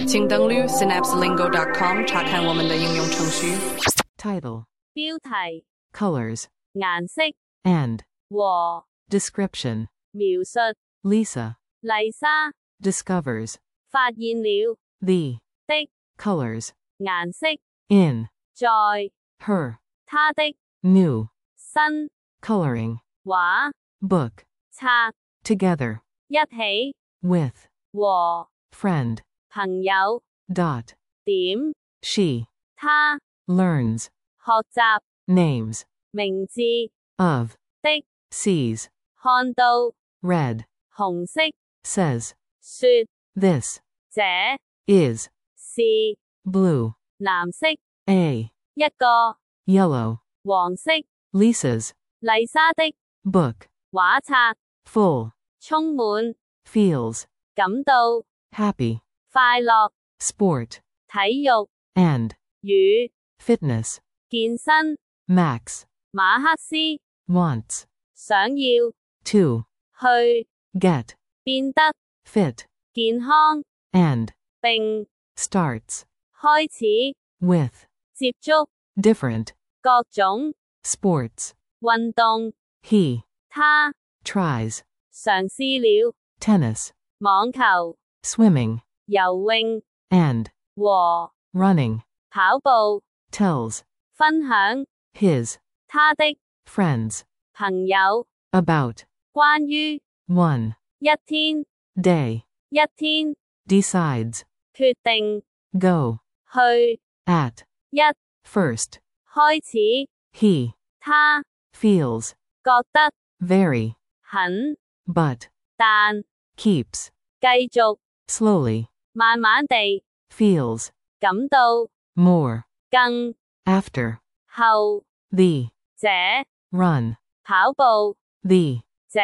请登录 synapselingo.com 查看我们的应用程序。 Title, 標題、 colors, 顏色 and 和 description. 描述。 Lisa 麗莎 discovers 發現了 the 的 colors 顏色 in 在 her 她的 new 新 coloring 畫 book 冊 together 一起 with 和 friend. 朋友 Dot. 點 She 她 learns 學習 names 名字 of 的 sees 看到 red 紅色 says 說 this 這 is 是 blue 藍色 a 一個 yellow 黃色 Lisa's 麗莎的 book 畫冊 full 充滿 feels 感到 happy 快樂 sport 體育 and 與 fitness 健身 Max 馬克思 wants 想要 to 去 get 變得 fit 健康 and 並 starts 開始 with 接觸 different 各種 sports. 運動 He 他 tries 嘗試了 tennis, 網球 swimming, 游泳 and 和 running. 跑步 Tells 分享 his 他的 friends 朋友 about 關於 one 一天 day. 一天 Decides 決定 go 去 at 一 first. 開始 He 他 feels 覺得 very, 很 but 但 keeps 繼續 slowly, 慢慢地 feels 感到 more 更 after 後 the 這 run, 跑步 the 這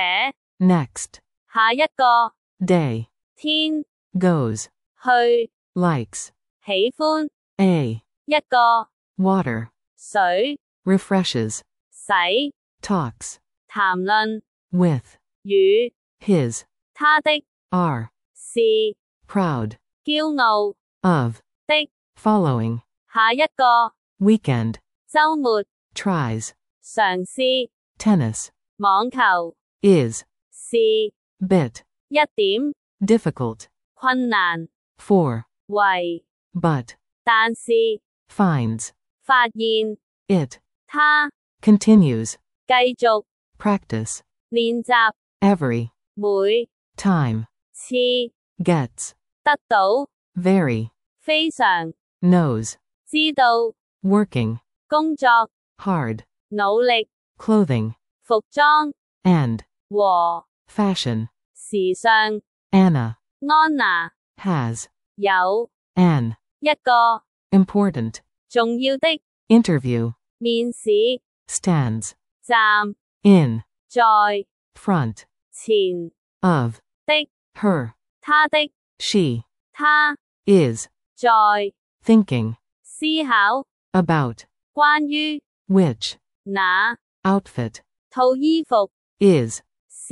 next 下一個 day, 天 goes, 去 likes, 喜歡 a 一個 water, 水 refreshes, 洗 talks, 談論 with, 與 his, 他的 are, 是 proud, 驕傲 of, 的 following, 下一個 weekend, 週末 tries, 嘗試 tennis, 網球 is, 是 bit, 一點 difficult, 困難 for, 為 but, 但是 finds, 發現 it, 他 continues, 繼續 practice, 練習 every, 每 time, 次 gets, 得到 very, 非常 knows, 知道 working, 工作 hard, 努力 clothing, 服裝 and, 和 fashion. 時尚 Anna 安娜 has, 有 an, 一個 important, 重要的 interview, 面試 stands, 站 in, 在 front, 前 of, 的 her, 他的 she, 他 is, 在 thinking, 思考 about, 關於 which, 那 outfit, 套衣服 is, 是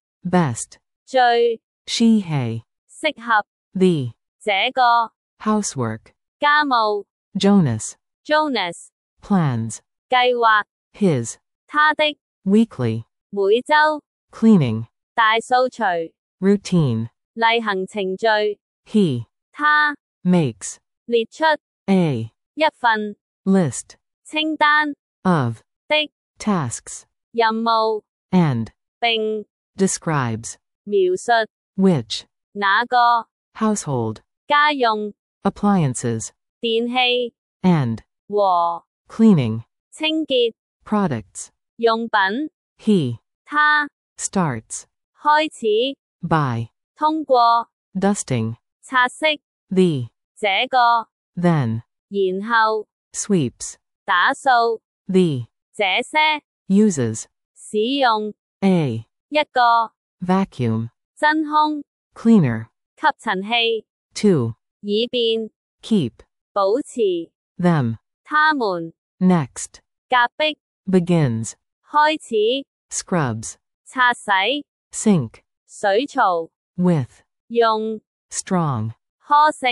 best, 最 she hay, 適合 the, 這個 housework, 家務 Jonas, Jonas plans, 計劃 his, 他的 weekly, 每週 cleaning, 大掃除 routine, 例行程序 he, 他 makes, 列出 a, 一份 list, 清單 of, 的 tasks, 任務 and, 並 describes, 描述 which, 那個 household, 家用 appliances, 電器 and, 和 cleaning, 清潔 products. 用品 He, 他 starts, 開始 by, 通過 dusting, 擦拭 the, 這個 then, 然後 sweeps, 打掃 the, 這些 uses, 使用 a, 一個 vacuum, 真空 cleaner, 吸塵器 to, 以便 keep, 保持 them, 他們 next, 隔壁 begins, 開始 scrubs, 擦洗 sink, 水槽 with, 用 strong, 苛性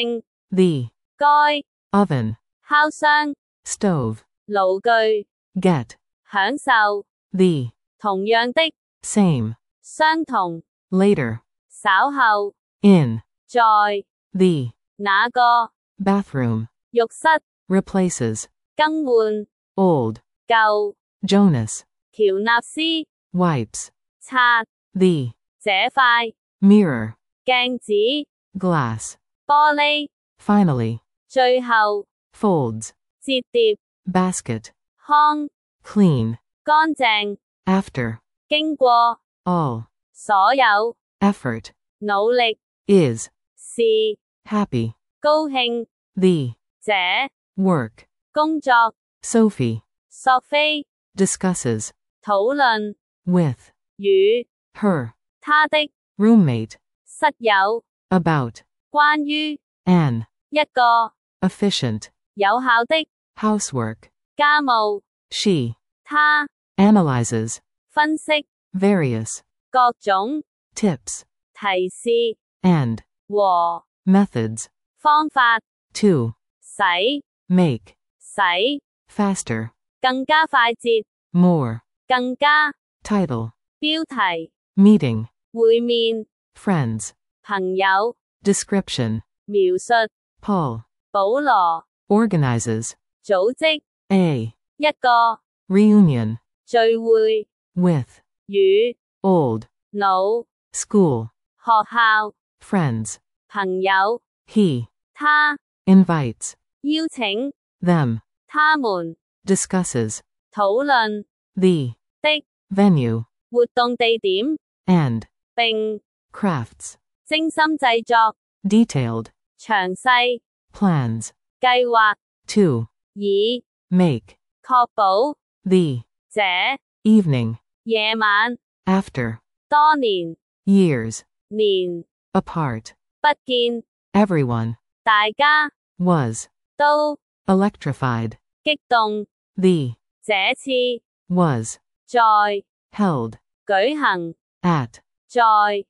the, 該、 oven, 烤箱、 stove, 爐具、 get, 享受、 the, 同樣的、 same, 相同、 later, 稍後、 in, 在、 the, 那個、 bathroom, 浴室、 replaces, 更換、 old, 舊、 Jonas, 喬納斯、 wipes, 擦、 the, 這塊、 mirror, 鏡子、 glass, 玻璃、 finally, 最後、 folds, 摺疊、 basket, 康、 clean, 乾淨、 after, 經過、 all, 所有、 effort, 努力、 is, 是、 happy, 高興、 the, 這、 work, 工作、 Sophie, 索菲、 discusses, 討論、 with, 與、 her, 他的、 roommate, 室友、 about, 關於、 an, 一個、 efficient, 有效的、 housework, 家務、 she, 他、 analyzes, 分析、 various, 各種、 tips, 提示、 and, 和、 methods, 方法、 to, 使、 make, 使、 faster, 更加快捷、 more, 更加、 title, 標題、 meeting, 會面、 friends, 朋友、 description, 描述、 Paul, 保羅、 organizes, 組織、 a, 一個、 reunion, 聚會、 with, 與、 old, 老、 school, 學校、 friends, 朋友、 he, 他、 invites, 邀請、 them, 他們、 discusses, 討論、 the, 的、 venue, 活動地點、 and, 並、 crafts, 精心製作、 detailed, 詳細、 plans, 計劃、 to, 以、 make, 確保、 the, 這、 evening, 夜晚、 after, 多年、 years, 年、 apart, 不見、 everyone, 大家、 was, 都、 electrified, 激動、 the, 這次、 was, 在、 held, 舉行、 at, 在、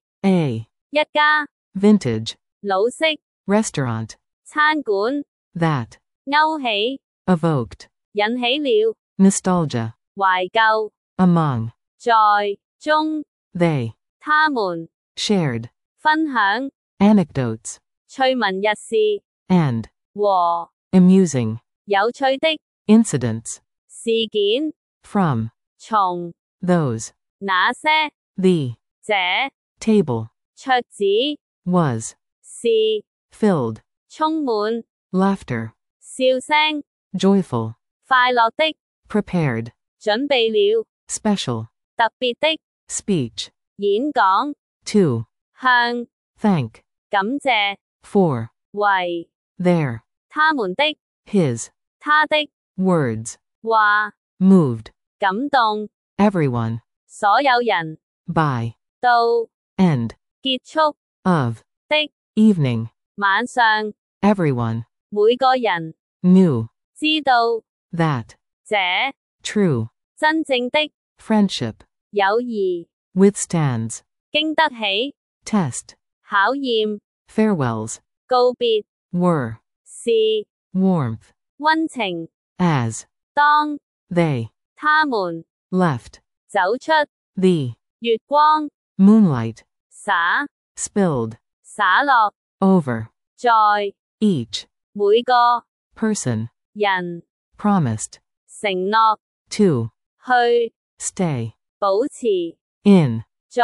a, 一家、 vintage, 老式、 restaurant, 餐館、 that, 勾起、 evoked, 引起了、 nostalgia, 懷舊、 among, 在、中、 they, 他們、 shared, 分享、 anecdotes, 趣聞軼事、 and, 和、 amusing, 有趣的、 incidents, 事件、 from, 從、 those, 那些、 the, 這、 table, 桌子、 was, 是、 filled, 充滿、 laughter, 笑聲、 joyful, 快樂的、 prepared, 準備了、 special, 特別的、 speech, 演講、 to, 向、 thank, 感謝、 for, 為、 their, 他們的、 his, 他的、 words, 話、 moved, 感動、 everyone, 所有人、 by, 到、 end, 結束、 of, 的、 evening, 晚上、 everyone, 每個人、 knew, 知道、 that, 這、 true, 真正的、 friendship, 友誼、 withstands, 經得起、 test, 考驗、 farewells, 告別、 were, 是、 warmth, 溫情、 as, 當、 they, 他們、 left, 走出、 the, 月光、 moonlight, 灑、 spilled, 灑落、 over, 在、 each, 每個、 person, 人、 promised, 承諾、 to, 去、 stay, 保持、 in, 在、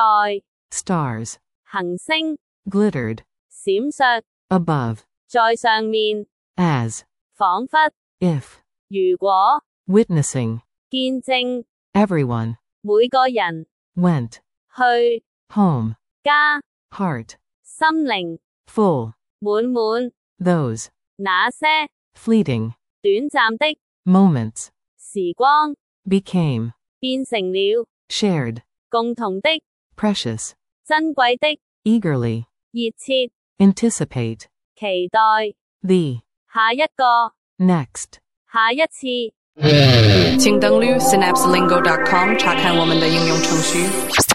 stars, 行星、 glittered, 閃爍、 above, 在上面、 as, 彷彿、 if, 如果、 witnessing, 見證、 everyone, 每個人、 went, 去、 home, 家、 heart, 心靈、 full, 滿滿、 those, 那些、 fleeting, 短暫的、 moments, 時光、 became, 變成了、 shared, 共同的、 precious, 珍貴的、 eagerly, 熱切、 anticipate, 期待、 the, 下一個、 next. 下一次。 请登录 synapselingo.com 查看我们的应用程序。